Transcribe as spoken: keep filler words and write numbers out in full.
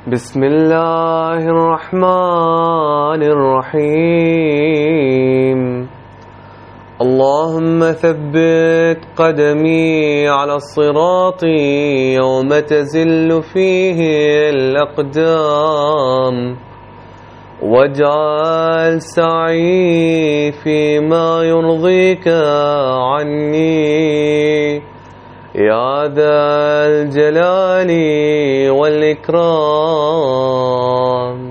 بسم الله الرحمن الرحيم. اللهم ثبت قدمي على الصراط يوم تزل فيه الأقدام، واجعل سعي فيما يرضيك عني يا ذا الجلال والإكرام.